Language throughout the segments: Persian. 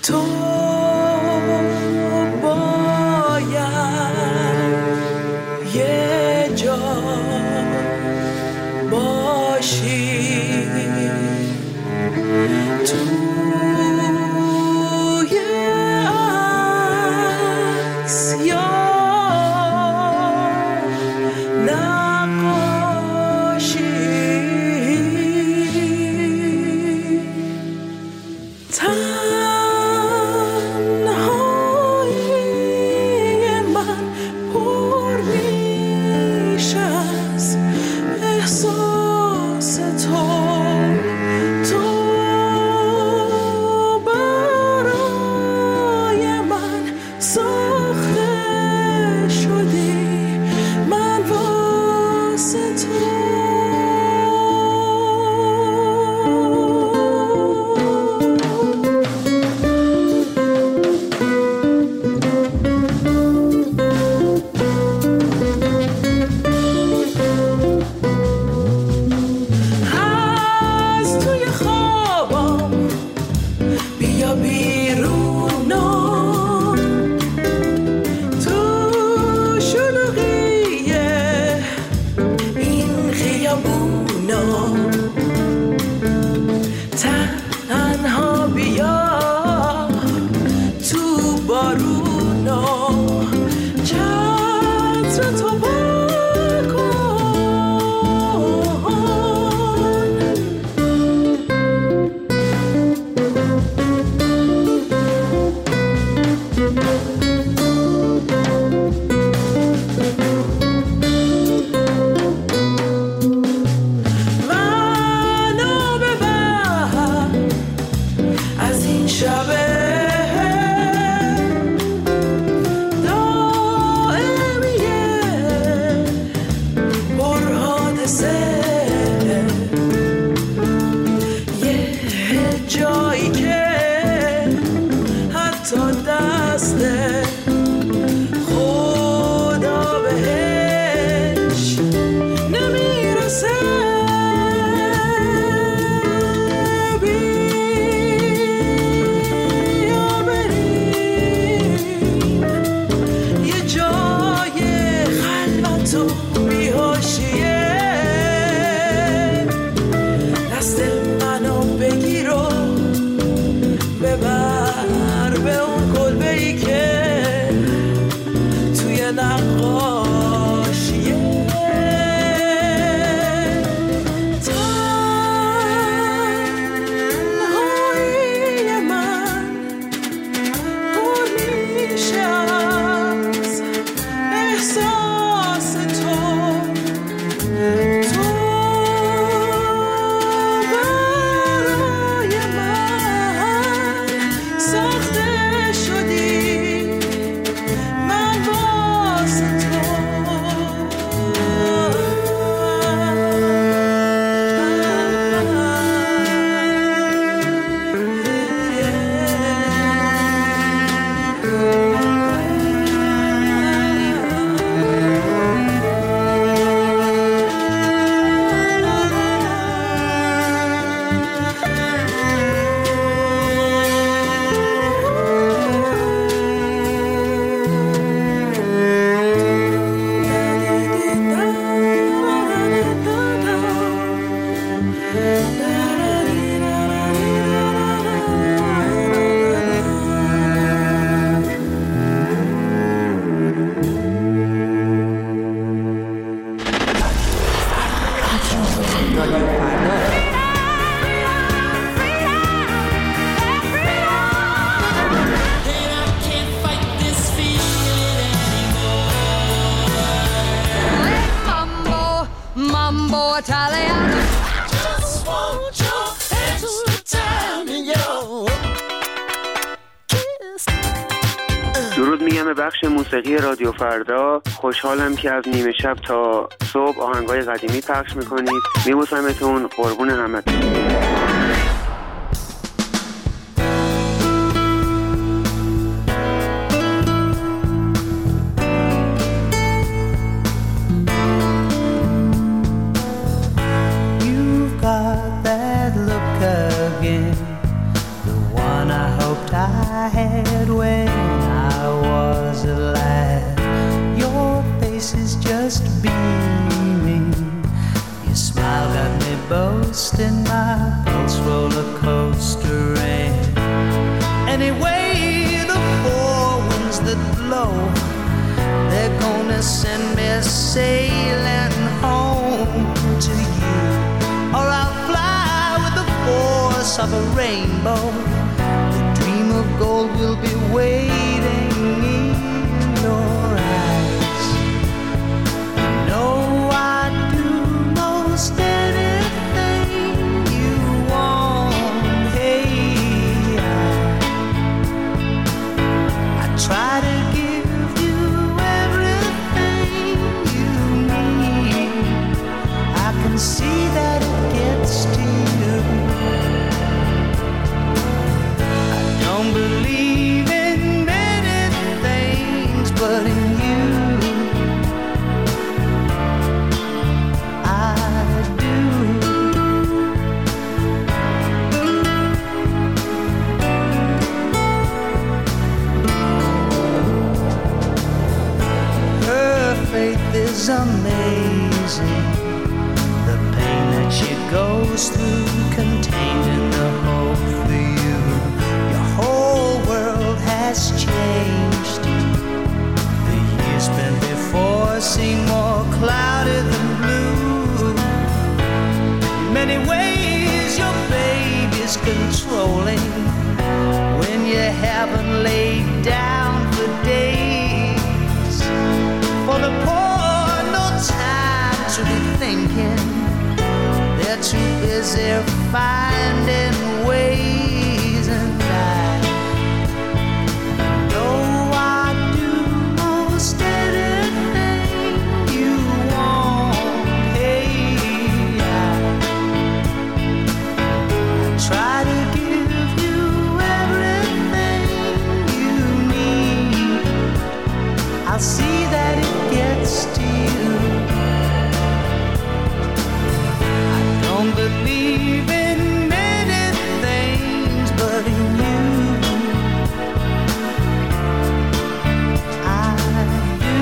تو باید یه جا باشی، توی عکس یا نقاشی. تنهایی من پر میشه از احساس تو. تو برای من ساخته شدی، من واسه تو. از توی خوابم بیا بیرونا، تو شلوغیه این خیابونا. تنها بیا تو بارونا، چتر تو بکن. منو ببر از این شبه دائمیه پر حادثه، یه جایی که حتی دست خدا بهش نمیرسه. بیا بریم یه جای خلوت و بی‌حاشیه، دست منو بگیر و ببر به اون کلبه‌ای که توی نقاشیه. تنهایی من پر میشه از احساس تو. تو برای من ساخته شدی، من واسه تو. Mambo Italiano. Just want your extra time in your kiss. درود میگم به بخش موسیقی رادیو فردا. خوشحالم که از نیمه شب تا صبح آهنگای قدیمی پخش میکنید. میبوسمتون، قربون همتون. You've got that look again, the one I hoped I had when I was a lad. Your face is just beaming. Your smile got me boasting, my pulse roller coaster ran. Anyway, the four winds that blow, they're gonna send me sailing home to you. Or I'll fly with the force of a rainbow. The dream of gold will be waiting in your eyes. You know I'd do most anything you want. Hey, I try to give you everything you need. I can see that it gets to you. I don't believe in many things, but in you I do. Her faith is amazing. The pain that she goes through, contained in the hope for you. Your whole world has changed. The years spent before seem more cloudy than blue. In many ways your baby's controlling. When you haven't laid down for days. For the poor, no time to be thinking. They're too busy finding ways, and I know I do most anything you want. Hey, I try to give you everything you need. I'll see that it gets to you. I don't believe in many things, but in you I do.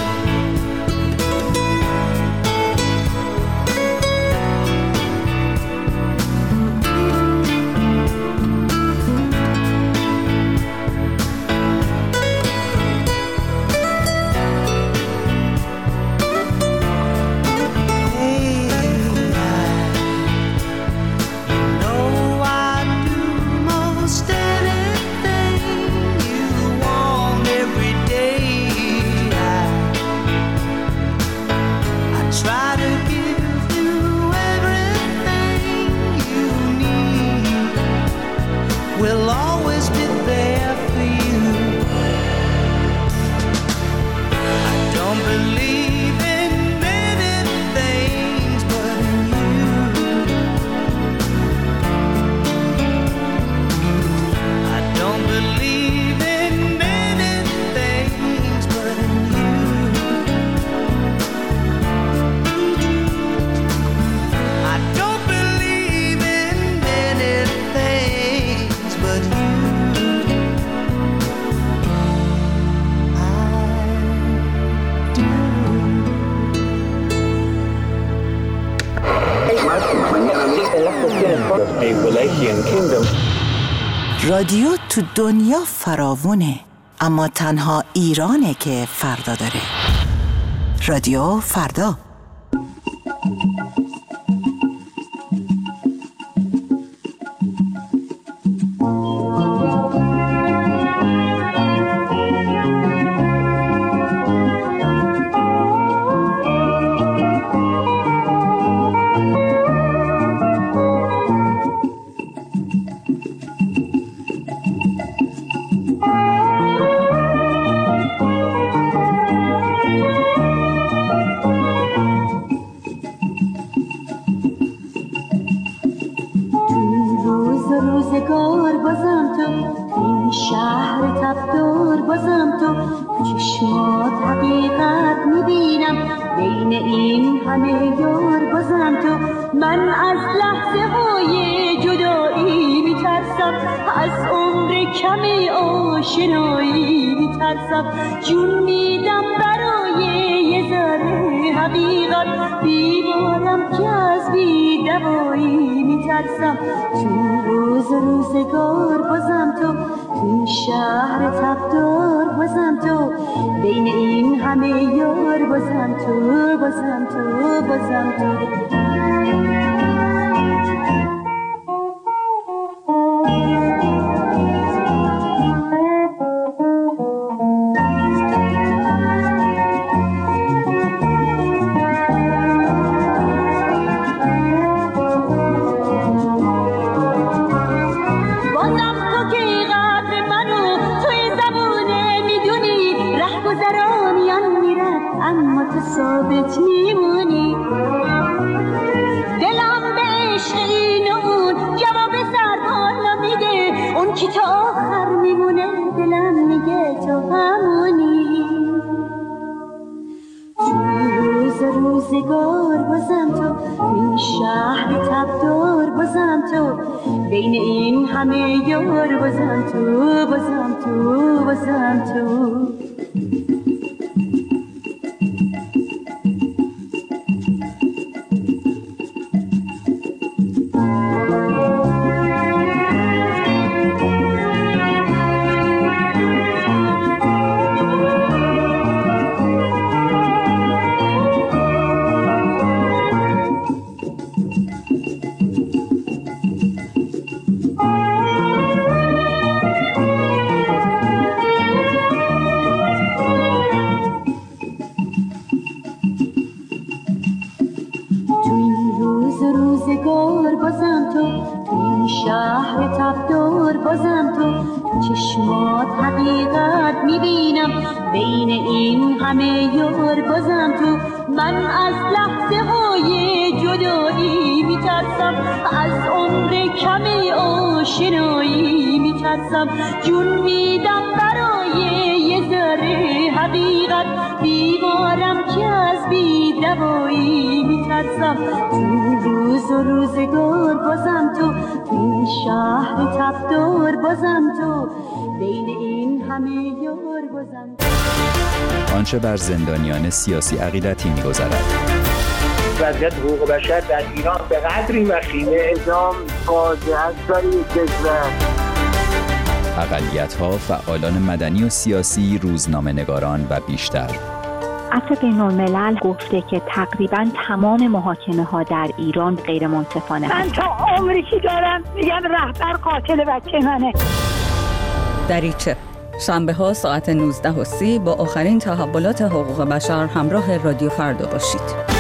We'll always be there for you. I don't believe in many things, but in you I don't believe in many things, but in you I don't believe in many things, but you رادیو تو دنیا فراوونه، اما تنها ایرانه که فردا داره. رادیو فردا. روزگار بازم تو، این شهر تبدار بازم تو، چشمات حقیقت میبینم بین این همه یار بازم تو. من از لحظه های جدایی میترسم، از عمر کم آشنایی میترسم، جون میدم برای یه ذره حقیقت، بیمارم که از بی‌دوایی میترسم. تو روزگار بازم تو، تو شهر تبدار بازم تو، بین این همه یار بازم تو، بازم تو، بازم تو. ثابت میمونی، دلم به عشق این و اون جواب سرد حالا میده، اون کی تا آخر میمونه دلم میگه تو همونی. تو روزگار بازم تو، این شهر تبدار بازم تو، بین این همه یار بازم تو، بازم تو، بازم تو. روزگار بازم تو، تو این شهر تبدار بازم تو، تو چشمات حقیقت میبینم، بین این همه یار بازم تو. من از لحظه های جدایی میترسم، از عمر کم آشنایی میترسم، جون میدم برای یه ذره حقیقت، بیمارم که از بی‌دوایی میترسم. تو روزگار بازم تو، تو این شهر تبدار بازم تو، بین این همه یار بازم تو. آنچه بر زندانیان سیاسی عقیدتی می‌گذرد. وضعیت حقوق بشر در ایران به قدری وخیمه، اعدام فاجعه است برای کشور. اقلیت‌ها، فعالان مدنی و سیاسی، روزنامه‌نگاران و بیشتر. عفو بین‌الملل گفته که تقریباً تمام محاکمه‌ها در ایران غیر منصفانه. من تا عمری که دارم میگم رهبر قاتل بچه منه. دریچه شنبه‌ها ساعت 19:30 با آخرین تحولات حقوق بشر همراه رادیو فردا باشید.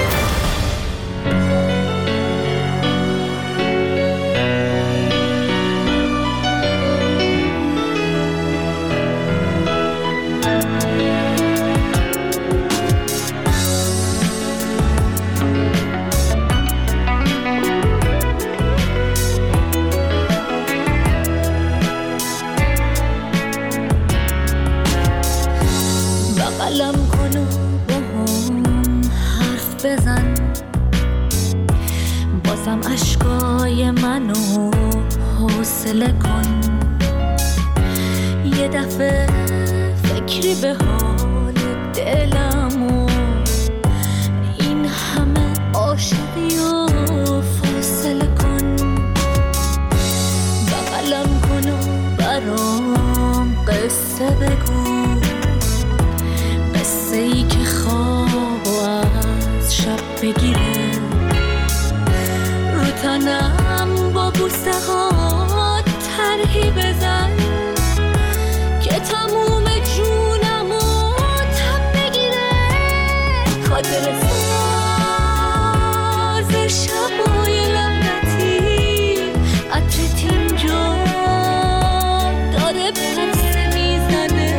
بغلم کن و با هم حرف بزن، بازم اشکای منو حوصله کن، یه دفعه فکری به حال دلم و این همه عاشقی و فاصله کن. بغلم کن و برام قصه بگو، قصه ای که خواب از شب بگیره، رو تنم با بوسه ها طرحی بزن که تموم جونمو تب بگیره، خاطر ساز شبای لعنتی عطرت اینجا داره پس میزنه،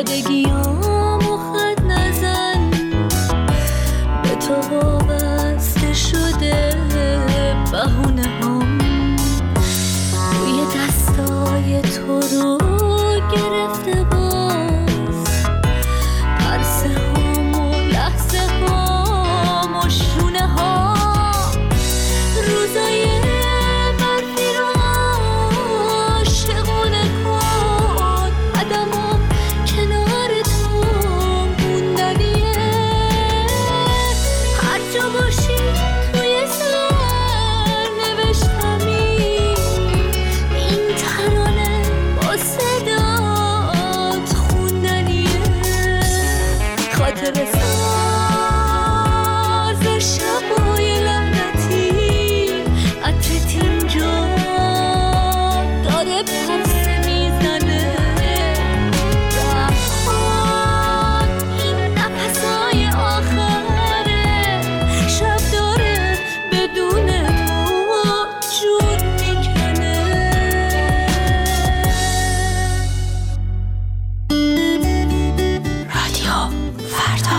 سادگیامو خط نزن، به تو وابسته شده بهونه هم، روی دستای تو رو گرفته باز، پرسه هم و لحظه هم و شونه ها، روزای برفی رو عاشقونه کن، قدمم کنار تو موندنیه، هر جا باشی توی سر نوشتمی این ترانه با صدات خوندنیه، خاطر ساز شبای لعنتی عطرت اینجا داره پرسه میزنه، رفتان این نفسای آخره، شب داره بدون تو جون میکنه. رادیو فردا.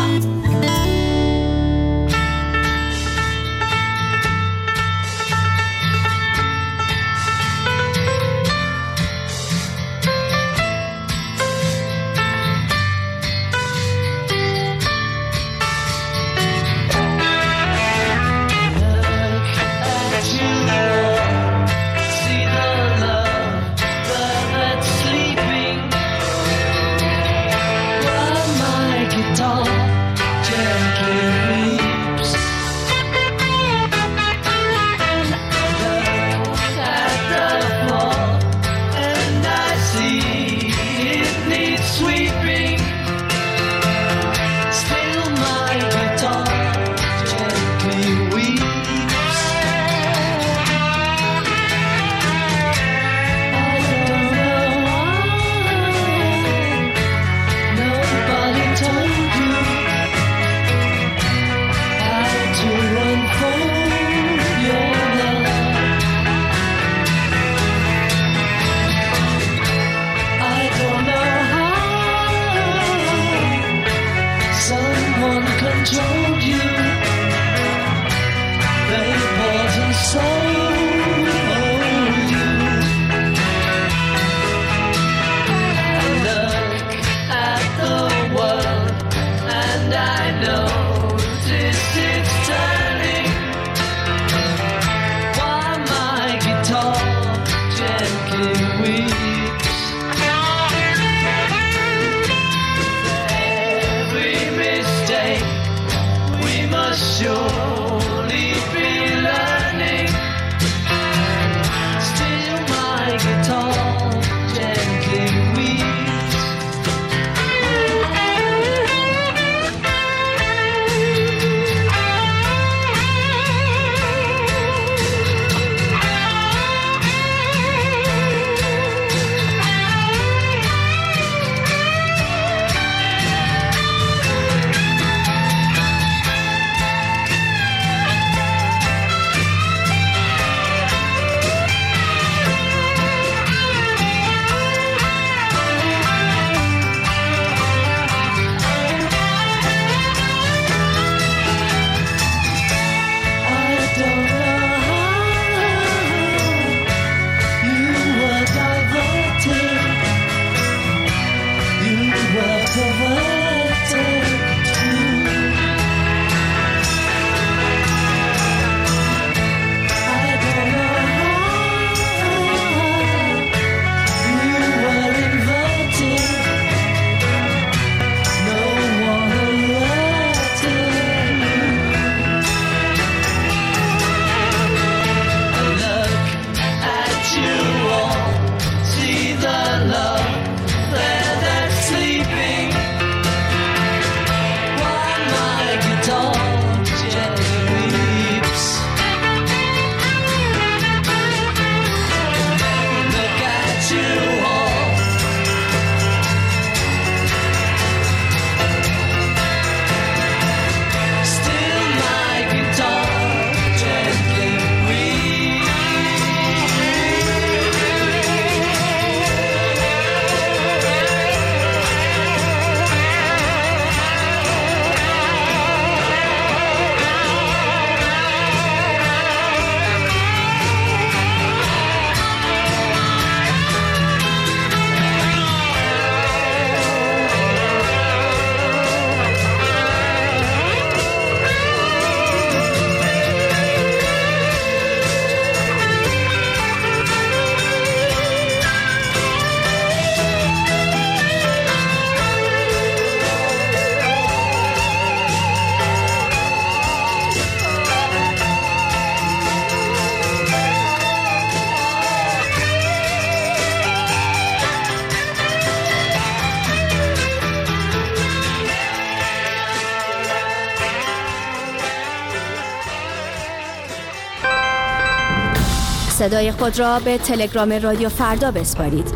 صدای خود را به تلگرام رادیو فردا بسپارید.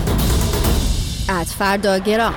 @فرداگرام.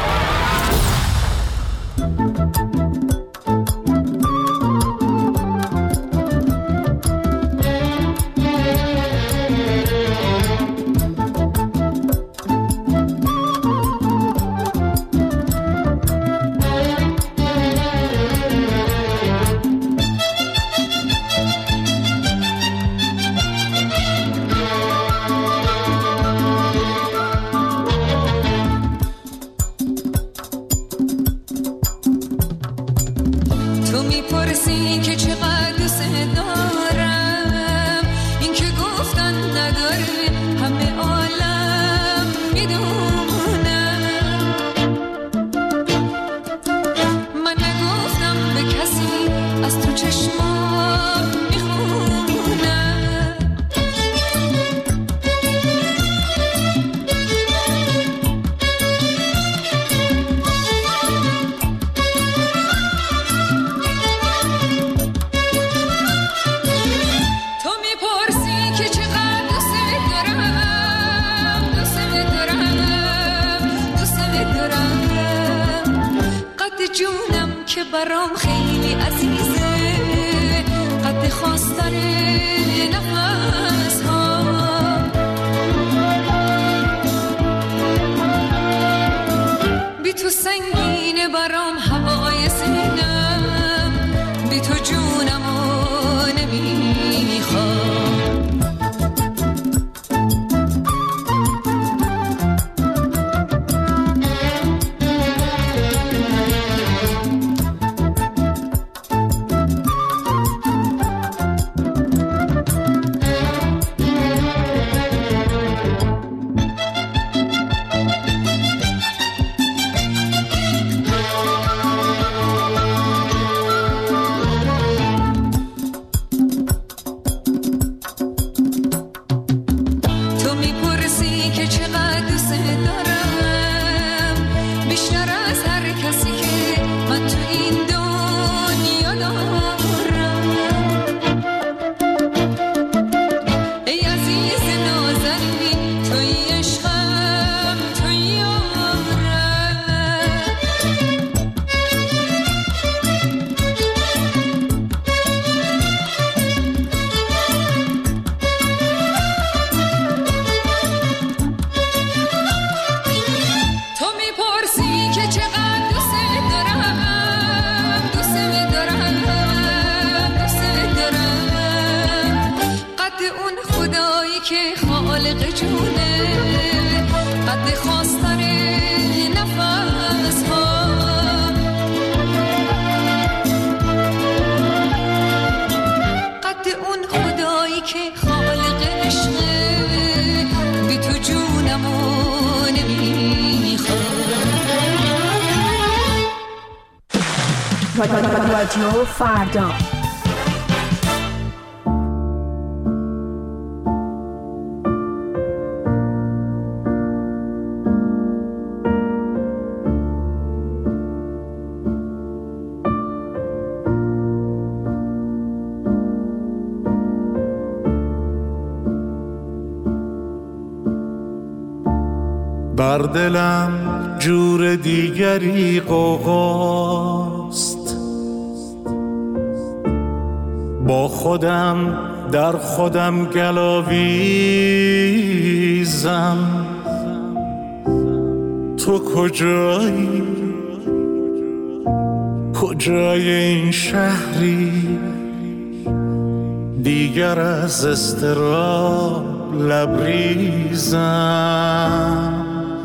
برام خیلی عزیزه، قد خواستن نفس ها. بی تو سنگینه برام هوای سینم، بی تو جونمو نمیخوام. رادیو فردا. بر دلم جور دیگری غوغاست، با خودم در خودم گلاویزم. تو کجایی؟ کجای این شهری؟ دیگر از اضطراب لبریزم.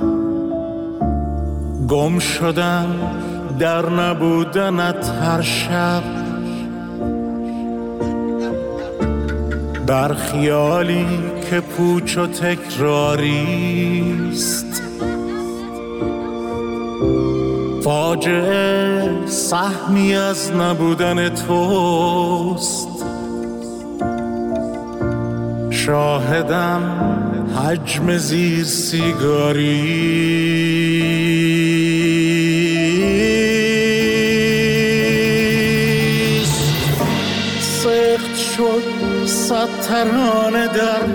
گم شدم در نبودنت هر شب، بر خیالی که پوچ و تکراریست. فاجعه سهمی از نبودن توست، شاهدم حجم زیر سیگاریست. سخت شد صد ترانه در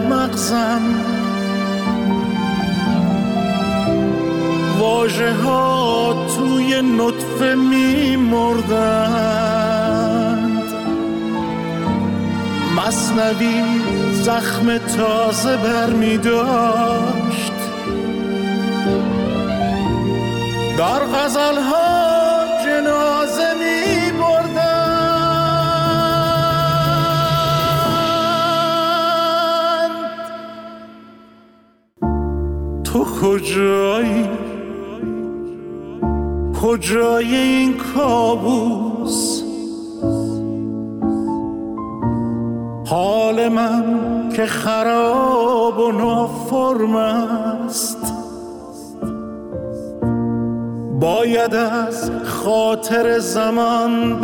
نطفه می مردند. مثنوی زخم تازه بر می داشت، در غزلها جنازه می بردند. تو کجایی؟ کجای این کابوس؟ حال من که خراب و نافرم است، باید از خاطر زمان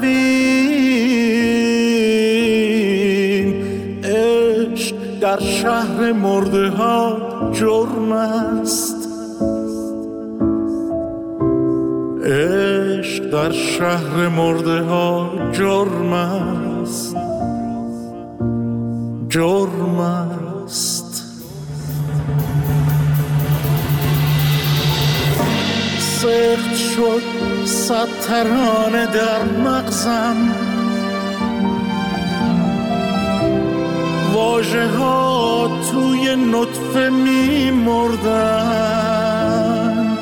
برویم. عشق در شهر مرده ها جرم است، عشق در شهر مرده ها جرم است، جرم است. سخت شد 100 ترانه در مغزم، واژه ها توی نطفه می مردند.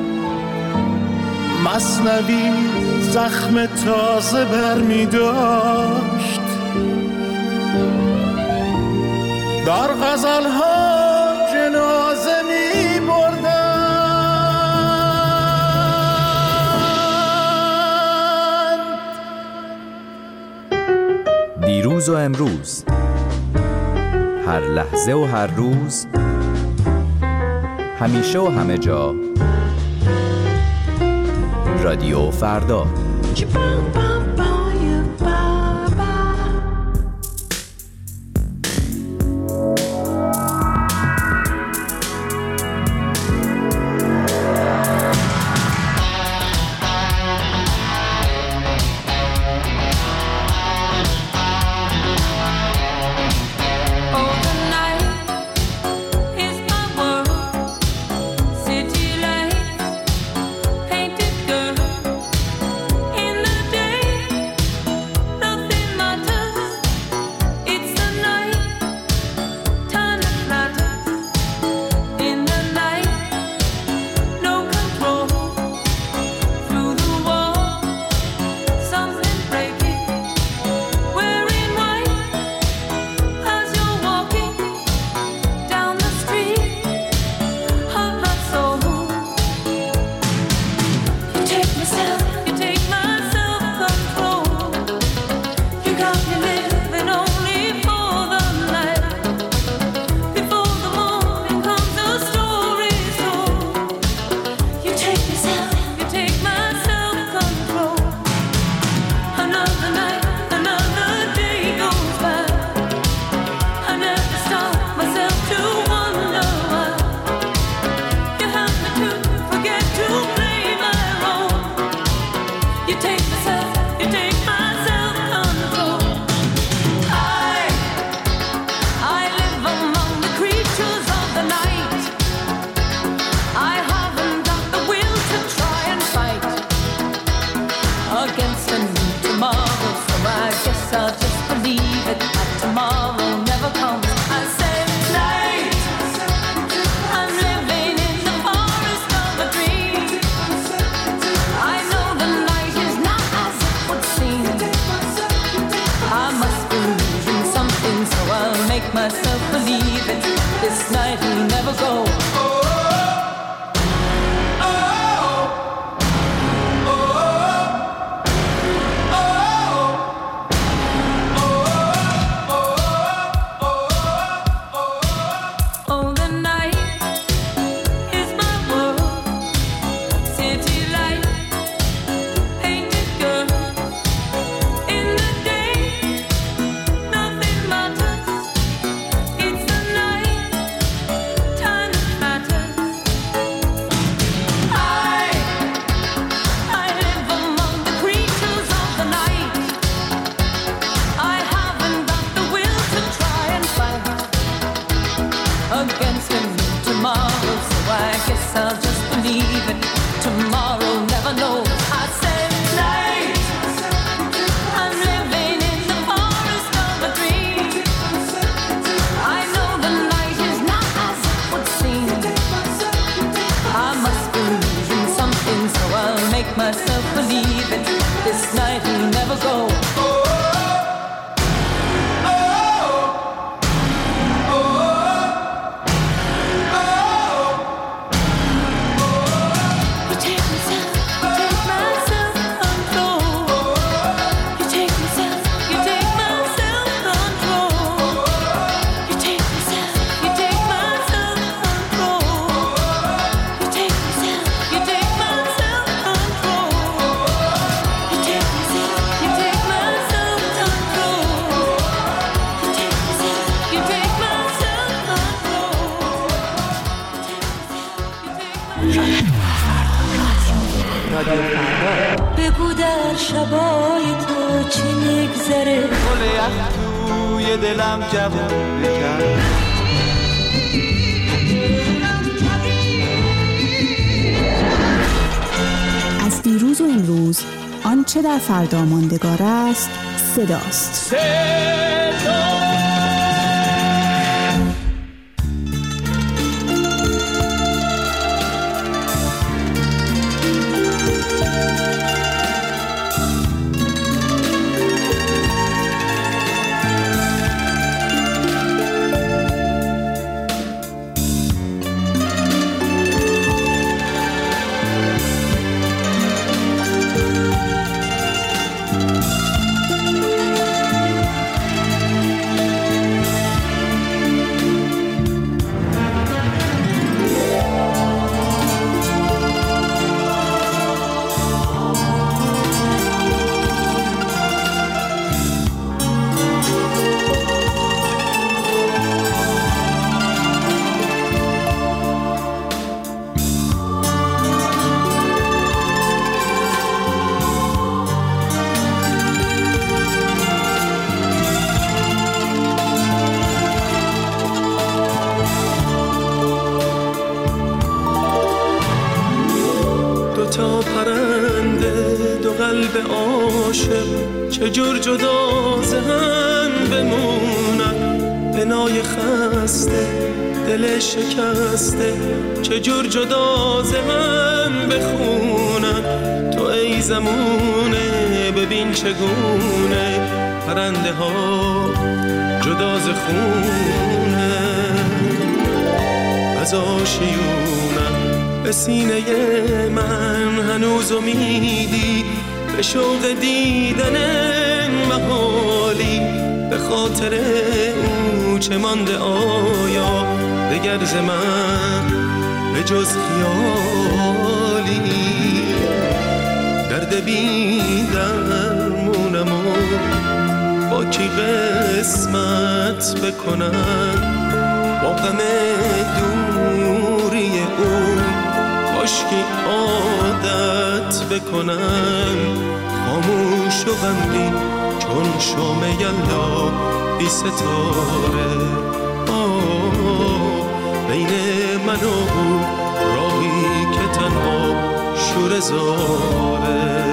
مثنوی زخم تازه بر می داشت، در غزلها جنازه می بردند. دیروز و امروز، هر لحظه و هر روز، همیشه و همه جا، رادیو فردا. make myself believe it. This night will never go. بگو در شبای تو چی میگذره، گل یخ توی دلم جوون بکرد. از دیروز و امروز آنچه در فردا ماندگار است صداست. تا پرنده دو قلب عاشق چجور جدا ز هم بمونن، بنای خسته دل شکسته چجور جدا ز هم بخونن. تو ای زمونه ببین چگونه پرنده ها جدا ز خونه از آشیونن. به سینه من هنوز امیدی به شوق دیدن محالی، به خاطر او چه مانده آیا دگر ز من به جز خیالی. درد بی درمونم و با کی قسمت بکنم، با غم دوری او کاشکی عادت بکنم. خاموش و غمگین چون شام یلدا بی ستاره، بین من و او راهی که تنها شور زاره.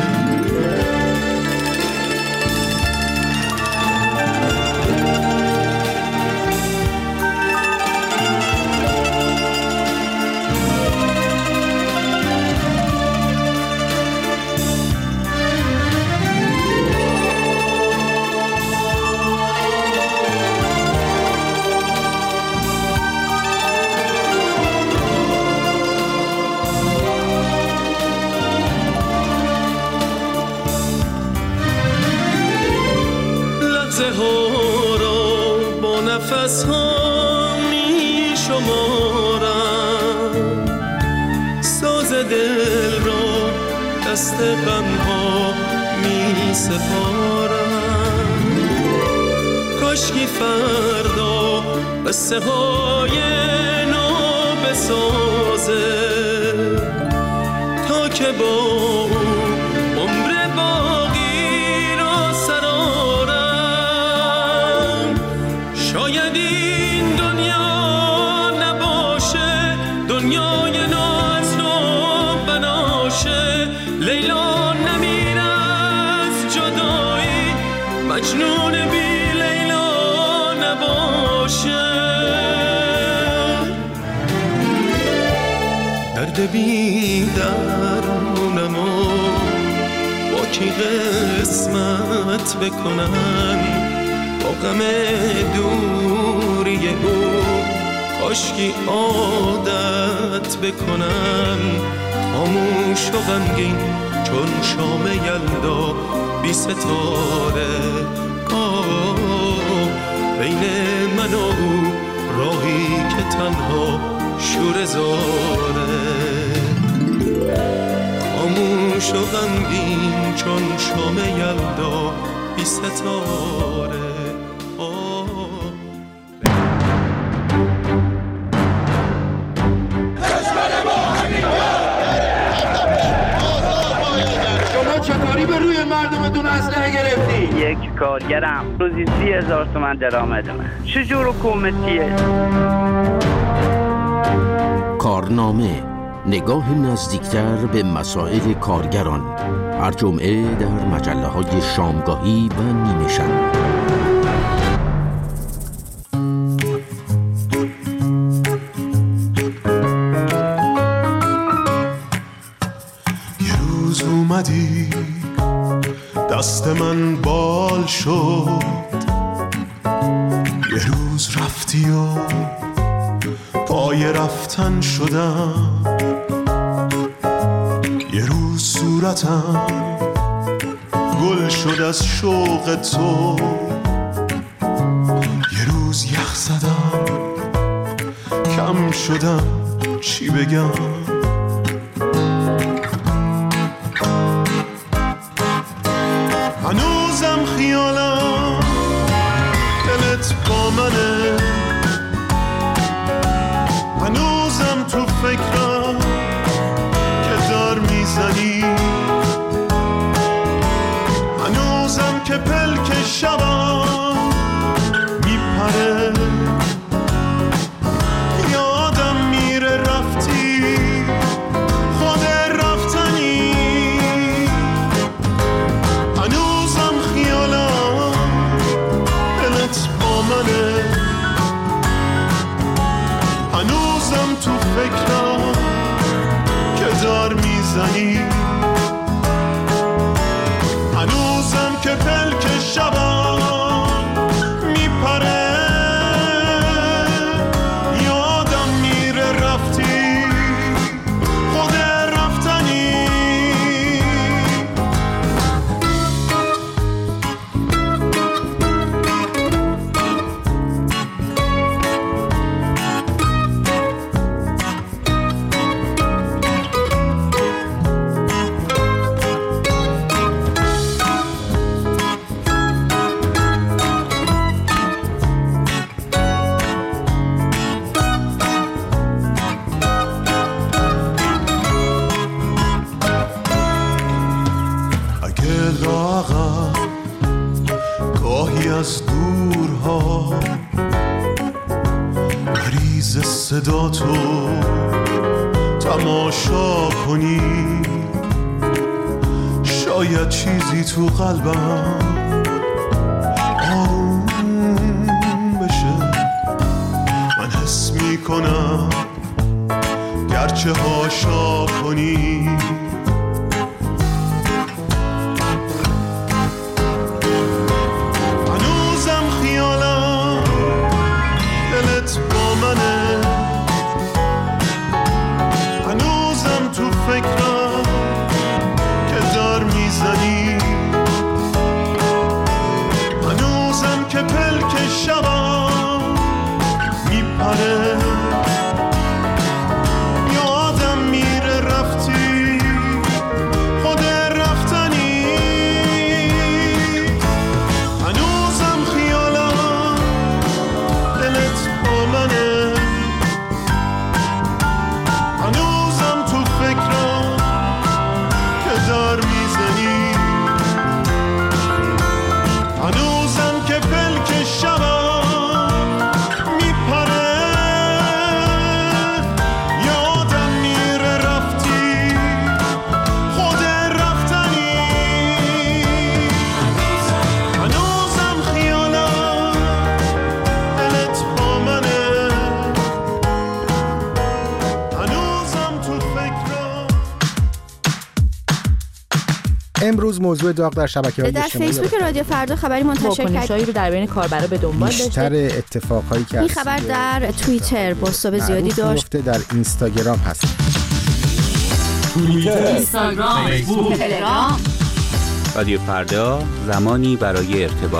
نفس ها می شمارم، ساز دل را دست غم ها می سپارم. کاشکی فردا قصه های نو بسازه تا که با او عمر باقی را سرارم. شاید این دنیا نباشه دنیای ناز نو بناشه، لیلا نمیره از جدایی، مجنون بی لیلا نباشه. درد بی درمونم کی قسمت بکنن با غم دوری او، کاشکی عادت بکنن خاموش و غمگین چون شام یلدا بی ستاره. بین من و او راهی که تنها شور زاره، خاموش و غمگین چون شام یلدا بی ستاره. چطوری به روی مردمتون اسلحه گرفتی؟ یک کارگرم روزی 30,000 تومان درآمد من. چجور حکومتیه؟ کارنامه، نگاه نزدیکتر به مسائل کارگران، هر جمعه در مجله‌های شامگاهی و نیمه شب. اومدی دست من بال شد، یه روز رفتی و پای رفتن شدم، یه روز صورتم گل شد از شوق تو، یه روز یخ زدم کم شدم چی بگم. هنوزم خیالم دلت با منه، هنوزم تو فکرم که دار میزنی، هنوزم که پلک شبم میپره، یادم میره رفتی خود رفتنی، هنوزم خیالم دلت با منه، هنوزم تو فکرم که دار میزنی، هنوزم که پلک شبم میپره، یادم میره رفتی خود رفتنی. گاهی از دورها مریض صدا تو تماشا کنی، شاید چیزی تو قلبم آروم بشه، من حس میکنم گرچه هاشا کنی، هنوزم تو فکرم که دار میزنی، هنوزم که پلک شبم میپره، یادم میره رفتی امروز موضوع داغ در شبکه‌های اجتماعی در فیسبوک رادیو فردا خبری منتشر کرد. واکنشایی رو در بین کاربرا به دنبال داشته. بیشتر اتفاقایی که این خبر در توییتر بازتاب زیادی داشت. در اینستاگرام هست. توییتر، اینستاگرام، فیسبوک، تلگرام. رادیو فردا، زمانی برای ارتباط.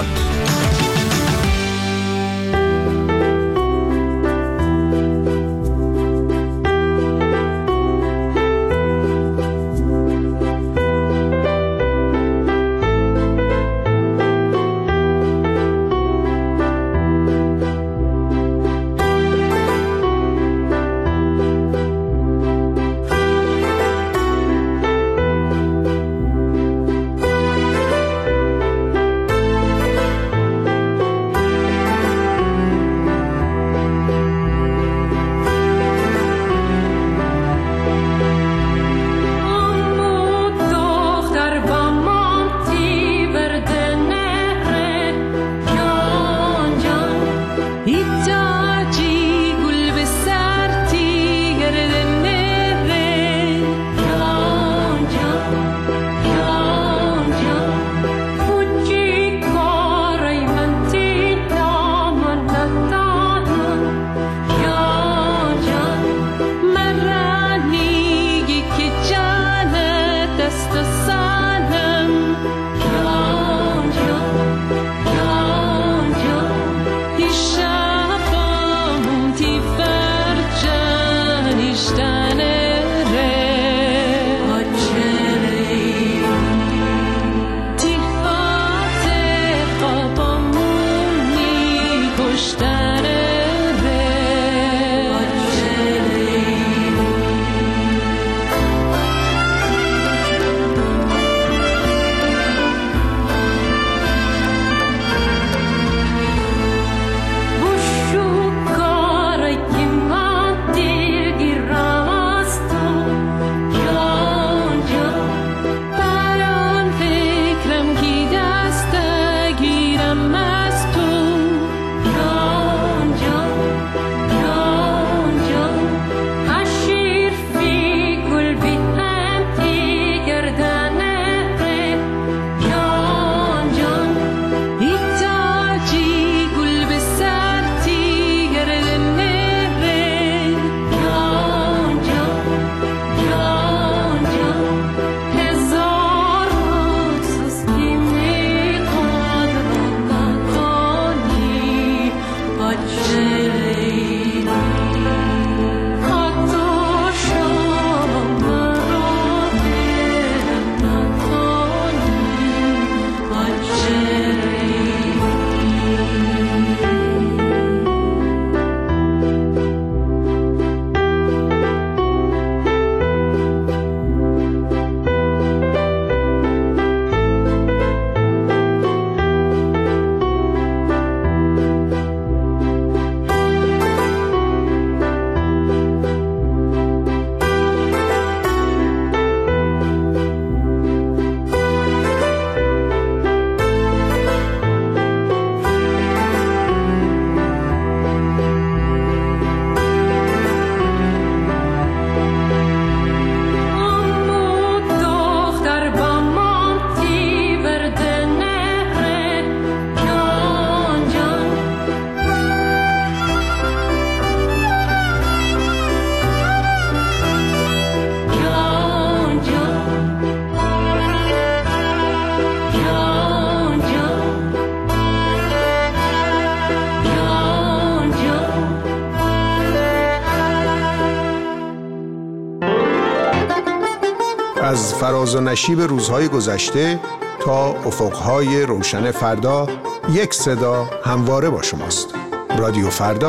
از فراز و نشیب روزهای گذشته تا افقهای روشن فردا، یک صدا همواره با شماست. رادیو فردا.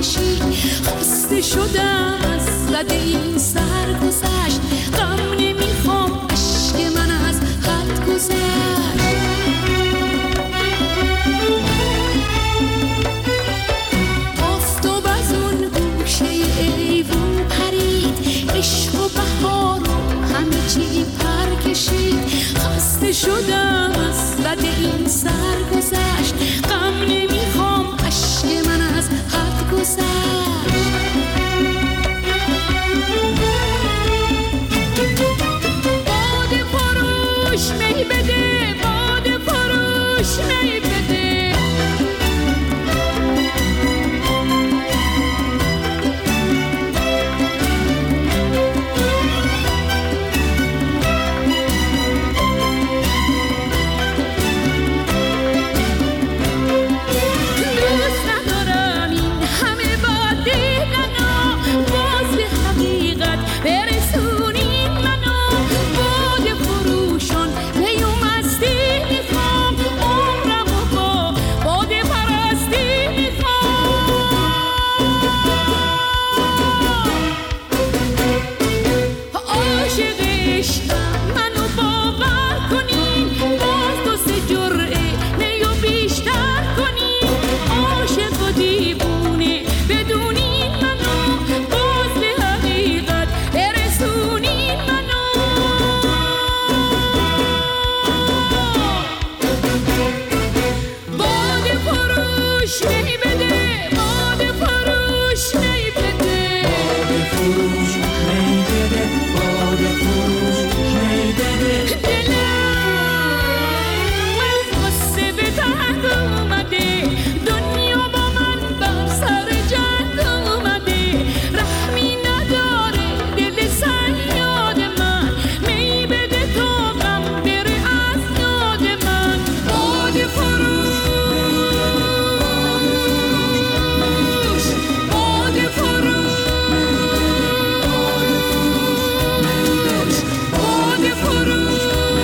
کشید. خسته شدم از رد این سرگذشت، غم نمیخوام عشق من از حد گذشت. آفتاب از اون گوشه ایوون پرید، عشق و بهار و همه چی پر کشید. خسته شدم از رد این سرگذشت، غم نمیخوام عشق من از حد گذشت. باد فروش می بده، باد فروش می بده. دوست ندارم این همه باد دیدنو، باز به حقیقت برسونین منو. باد فروشان پیومستی میخوام، عمرمو با باد پرستی میخوام. عاشق عشقم منو باور کنین، باز دو سه جرعه میو بیشتر کنین. عاشق و دیوونه بدونین منو، باز به حقیقت برسونین منو. باد فروش می بده، باد فروش می بده. باد فروش می بده، باد فروش می بده. دلم از غصه به تنگ اومده، دنیا با من بر سر جنگ اومده. رحمی نداره دل صیاد من، می بده تا غم بره از یاد من. باد فروش، باد فروش، باد فروش،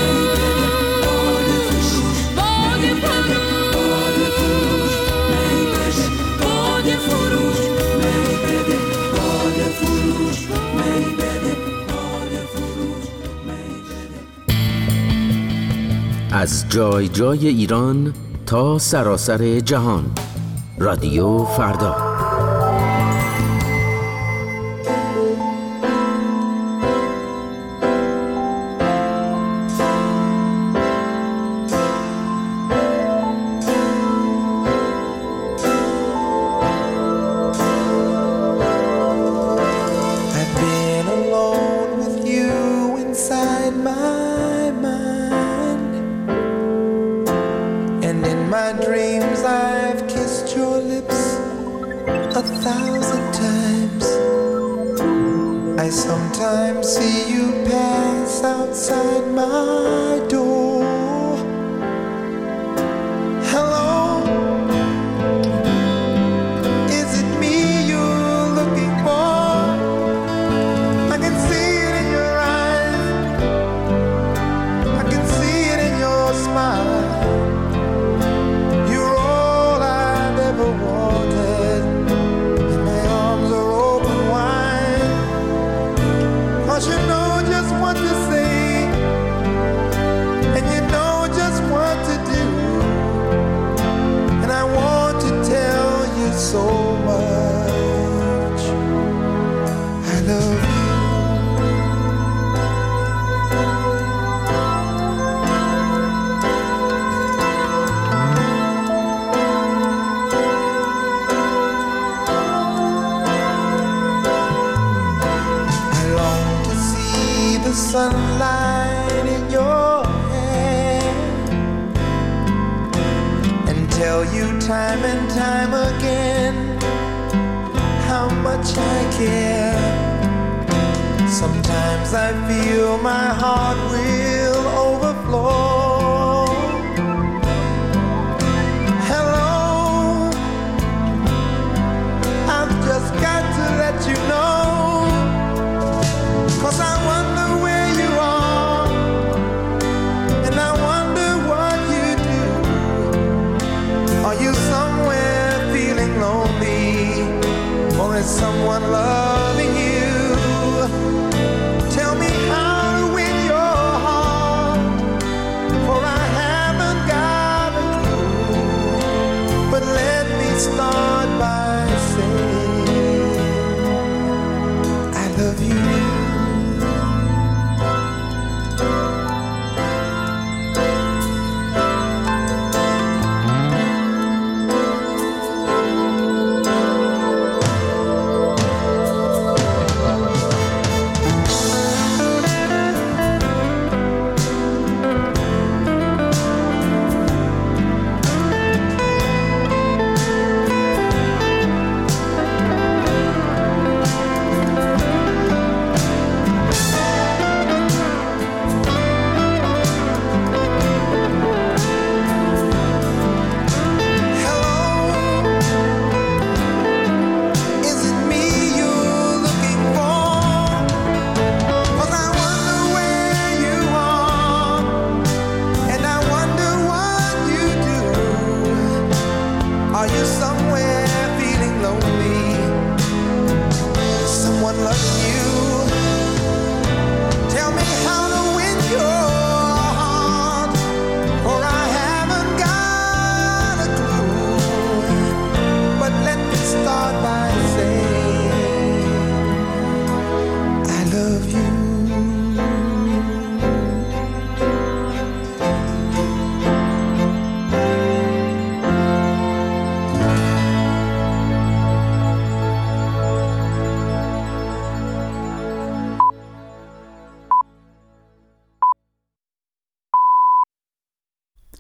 باد فروش، باد فروش می بده، باد فروش می بده، باد فروش می بده. از جای جای ایران تا سراسر جهان، رادیو فردا. I've been alone with you inside my mind, and in my dreams I've kissed your lips 1,000 times. I sometimes see you pass outside my door. Hello, is it me you're looking for? I can see it in your eyes, I can see it in your smile. You're all I've ever wanted, and my arms are open wide. 'Cause you know just what to say, and you know just what to do, and I want to tell you so much. I love you. I long to see the sunlight in your hair and tell you time and time again how much I care. Sometimes I feel my heart will overflow.